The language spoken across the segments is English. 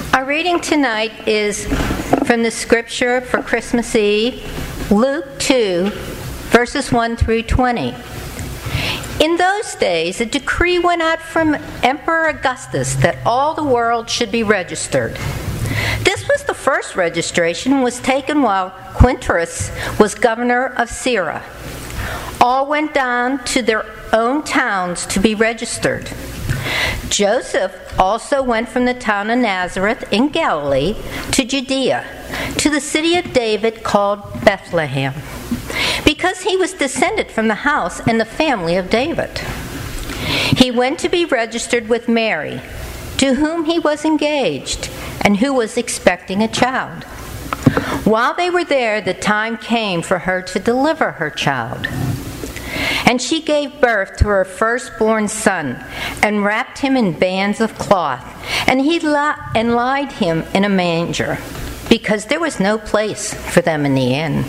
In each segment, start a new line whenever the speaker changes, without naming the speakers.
Our reading tonight is from the scripture for Christmas Eve, Luke 2, verses 1 through 20. In those days, a decree went out from Emperor Augustus that all the world should be registered. This was the first registration and was taken while Quintus was governor of Syria. All went down to their own towns to be registered. Joseph also went from the town of Nazareth in Galilee to Judea, to the city of David called Bethlehem, because he was descended from the house and the family of David. He went to be registered with Mary, to whom he was engaged, and who was expecting a child. While they were there, the time came for her to deliver her child. And she gave birth to her firstborn son, and wrapped him in bands of cloth, and laid him in a manger, because there was no place for them in the inn.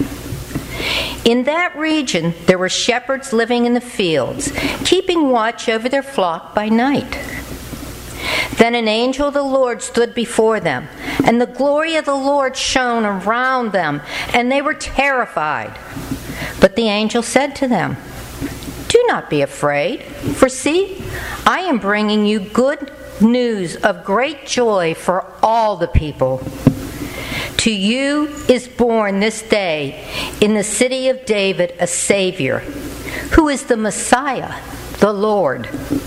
In that region there were shepherds living in the fields, keeping watch over their flock by night. Then an angel of the Lord stood before them, and the glory of the Lord shone around them, and they were terrified. But the angel said to them, "Do not be afraid, for see, I am bringing you good news of great joy for all the people. To you is born this day in the city of David a Savior, who is the Messiah, the Lord.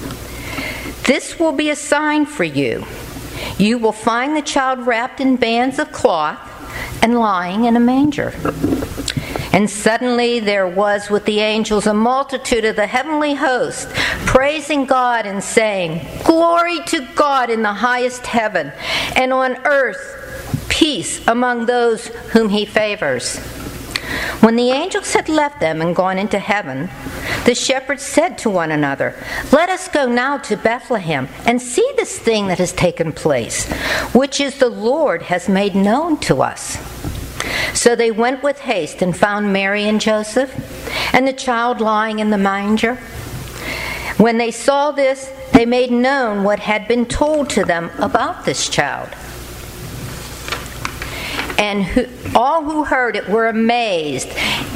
This will be a sign for you. You will find the child wrapped in bands of cloth and lying in a manger." And suddenly there was with the angels a multitude of the heavenly host, praising God and saying, "Glory to God in the highest heaven, and on earth peace among those whom he favors." When the angels had left them and gone into heaven, the shepherds said to one another, "Let us go now to Bethlehem and see this thing that has taken place, which is the Lord has made known to us." So they went with haste and found Mary and Joseph and the child lying in the manger. When they saw this, they made known what had been told to them about this child. And all who heard it were amazed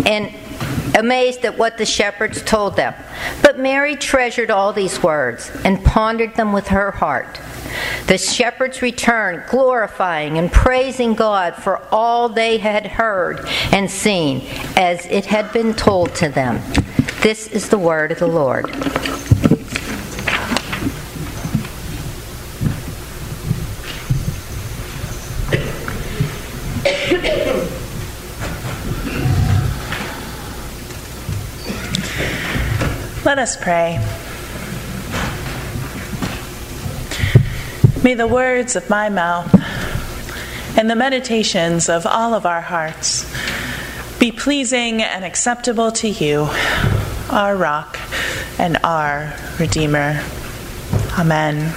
at what the shepherds told them. But Mary treasured all these words and pondered them with her heart. The shepherds returned, glorifying and praising God for all they had heard and seen, as it had been told to them. This is the word of the Lord.
Let us pray. May the words of my mouth and the meditations of all of our hearts be pleasing and acceptable to you, our rock and our Redeemer. Amen.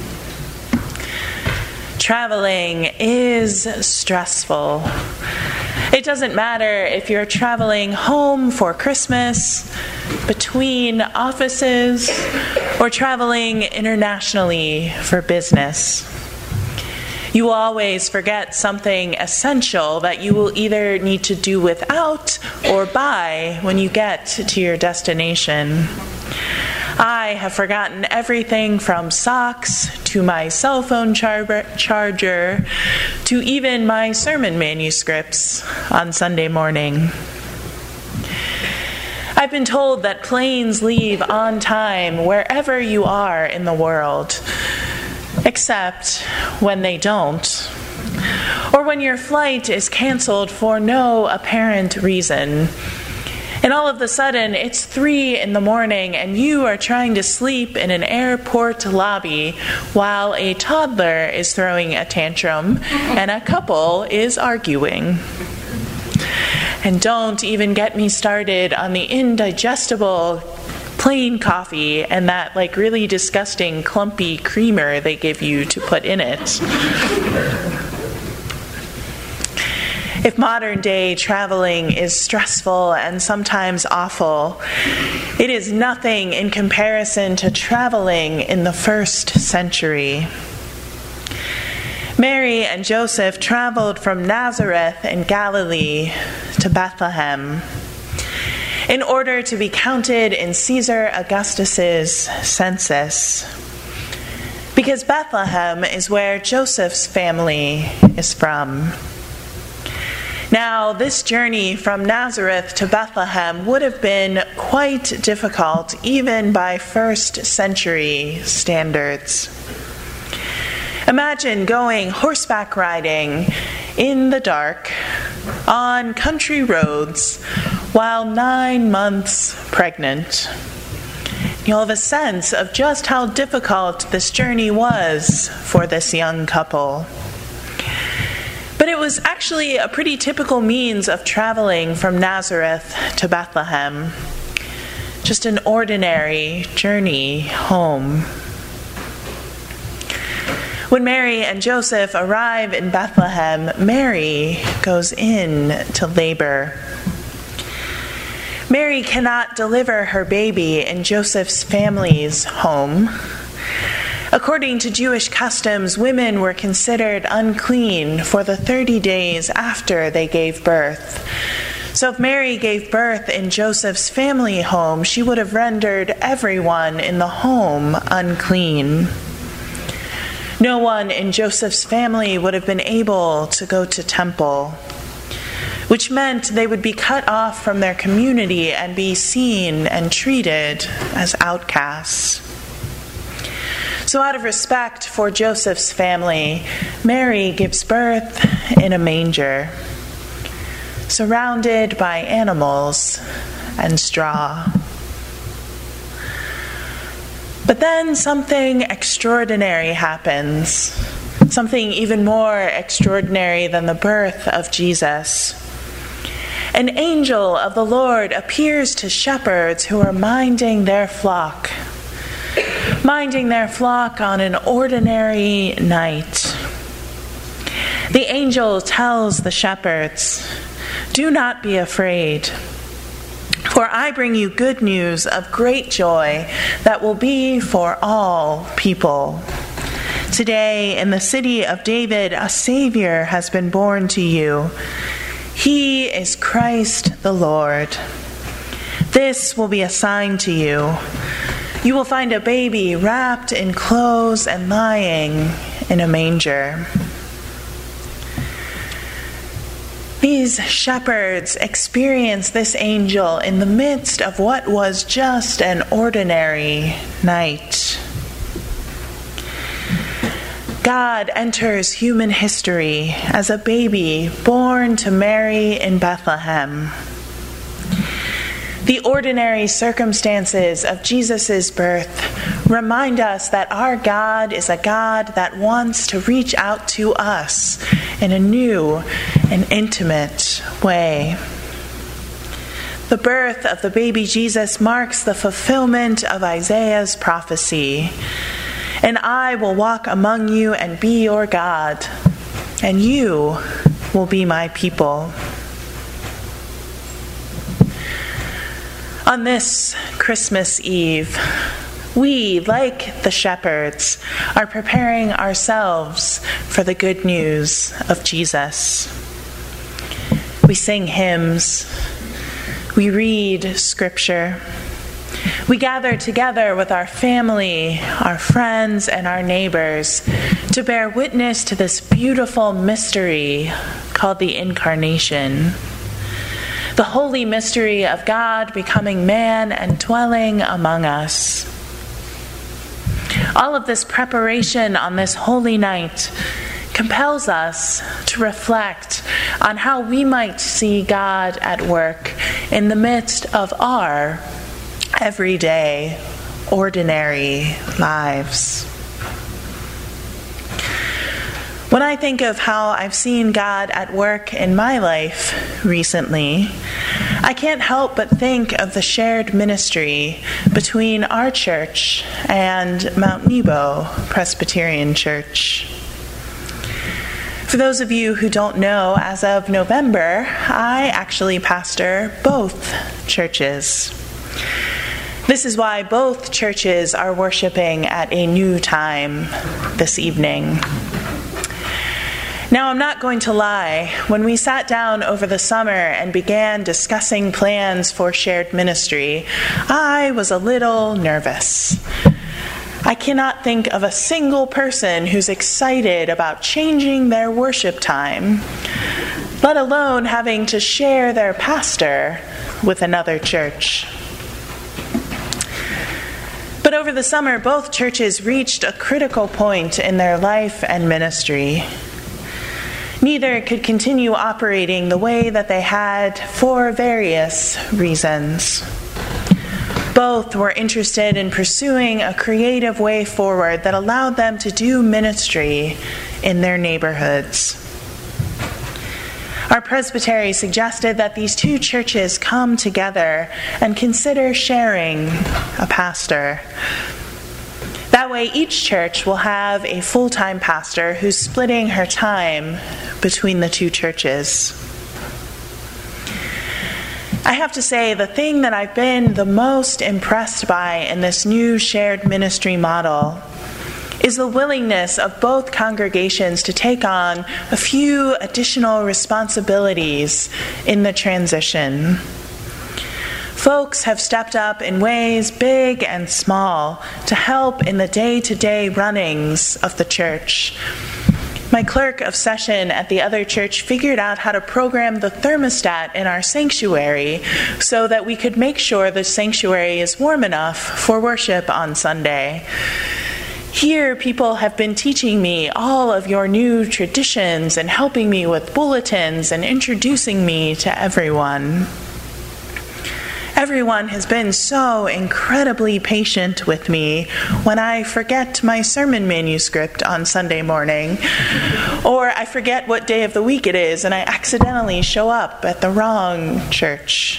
Traveling is stressful. It doesn't matter if you're traveling home for Christmas, between offices, or traveling internationally for business. You will always forget something essential that you will either need to do without or buy when you get to your destination. I have forgotten everything from socks to my cell phone charger to even my sermon manuscripts on Sunday morning. I've been told that planes leave on time wherever you are in the world, except when they don't, or when your flight is canceled for no apparent reason. And all of a sudden, it's 3 a.m. and you are trying to sleep in an airport lobby while a toddler is throwing a tantrum and a couple is arguing. And don't even get me started on the indigestible plain coffee and that really disgusting clumpy creamer they give you to put in it. If modern day traveling is stressful and sometimes awful, it is nothing in comparison to traveling in the first century. Mary and Joseph traveled from Nazareth in Galilee to Bethlehem in order to be counted in Caesar Augustus's census, because Bethlehem is where Joseph's family is from. Now, this journey from Nazareth to Bethlehem would have been quite difficult, even by first century standards. Imagine going horseback riding in the dark on country roads while 9 months pregnant. You'll have a sense of just how difficult this journey was for this young couple. But it was actually a pretty typical means of traveling from Nazareth to Bethlehem. Just an ordinary journey home. When Mary and Joseph arrive in Bethlehem, Mary goes in to labor. Mary cannot deliver her baby in Joseph's family's home. According to Jewish customs, women were considered unclean for the 30 days after they gave birth. So if Mary gave birth in Joseph's family home, she would have rendered everyone in the home unclean. No one in Joseph's family would have been able to go to temple, which meant they would be cut off from their community and be seen and treated as outcasts. So out of respect for Joseph's family, Mary gives birth in a manger, surrounded by animals and straw. But then something extraordinary happens, something even more extraordinary than the birth of Jesus. An angel of the Lord appears to shepherds who are minding their flock on an ordinary night. The angel tells the shepherds, "Do not be afraid, for I bring you good news of great joy that will be for all people. Today, in the city of David, a Savior has been born to you. He is Christ the Lord. This will be a sign to you. You will find a baby wrapped in clothes and lying in a manger." These shepherds experienced this angel in the midst of what was just an ordinary night. God enters human history as a baby born to Mary in Bethlehem. The ordinary circumstances of Jesus' birth remind us that our God is a God that wants to reach out to us in a new and intimate way. The birth of the baby Jesus marks the fulfillment of Isaiah's prophecy. "And I will walk among you and be your God, and you will be my people." On this Christmas Eve, we, like the shepherds, are preparing ourselves for the good news of Jesus. We sing hymns. We read Scripture. We gather together with our family, our friends, and our neighbors to bear witness to this beautiful mystery called the Incarnation. The holy mystery of God becoming man and dwelling among us. All of this preparation on this holy night compels us to reflect on how we might see God at work in the midst of our everyday, ordinary lives. When I think of how I've seen God at work in my life recently, I can't help but think of the shared ministry between our church and Mount Nebo Presbyterian Church. For those of you who don't know, as of November, I actually pastor both churches. This is why both churches are worshiping at a new time this evening. Now, I'm not going to lie. When we sat down over the summer and began discussing plans for shared ministry, I was a little nervous. I cannot think of a single person who's excited about changing their worship time, let alone having to share their pastor with another church. But over the summer, both churches reached a critical point in their life and ministry. Neither could continue operating the way that they had for various reasons. Both were interested in pursuing a creative way forward that allowed them to do ministry in their neighborhoods. Our presbytery suggested that these two churches come together and consider sharing a pastor. That way, each church will have a full-time pastor who's splitting her time between the two churches. I have to say, the thing that I've been the most impressed by in this new shared ministry model is the willingness of both congregations to take on a few additional responsibilities in the transition. Folks have stepped up in ways big and small to help in the day-to-day runnings of the church. My clerk of session at the other church figured out how to program the thermostat in our sanctuary so that we could make sure the sanctuary is warm enough for worship on Sunday. Here, people have been teaching me all of your new traditions and helping me with bulletins and introducing me to everyone. Everyone has been so incredibly patient with me when I forget my sermon manuscript on Sunday morning, or I forget what day of the week it is and I accidentally show up at the wrong church.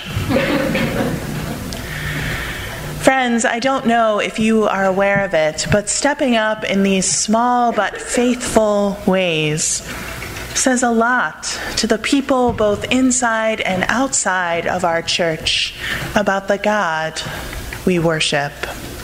Friends, I don't know if you are aware of it, but stepping up in these small but faithful ways says a lot to the people both inside and outside of our church about the God we worship.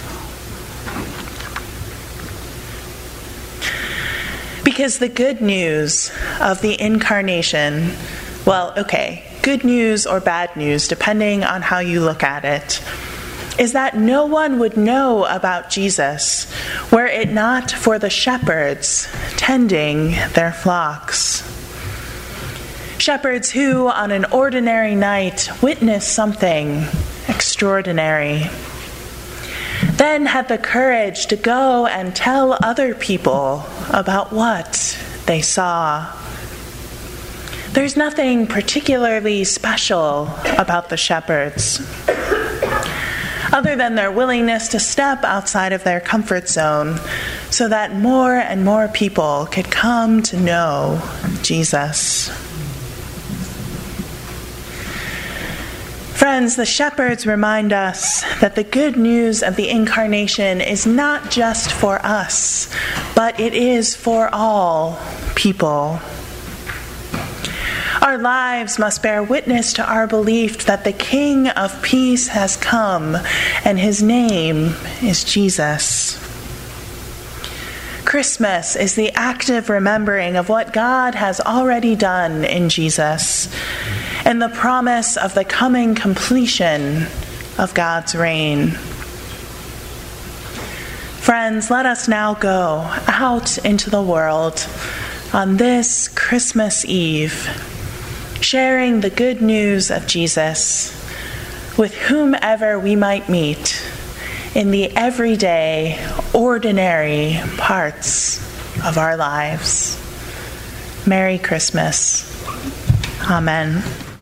Because the good news of the incarnation, good news or bad news, depending on how you look at it, is that no one would know about Jesus were it not for the shepherds tending their flocks. Shepherds who, on an ordinary night, witnessed something extraordinary, then had the courage to go and tell other people about what they saw. There's nothing particularly special about the shepherds, other than their willingness to step outside of their comfort zone so that more and more people could come to know Jesus. Friends, the shepherds remind us that the good news of the incarnation is not just for us, but it is for all people. Our lives must bear witness to our belief that the King of Peace has come, and his name is Jesus. Christmas is the active remembering of what God has already done in Jesus, and the promise of the coming completion of God's reign. Friends, let us now go out into the world on this Christmas Eve, sharing the good news of Jesus with whomever we might meet in the everyday, ordinary parts of our lives. Merry Christmas. Amen.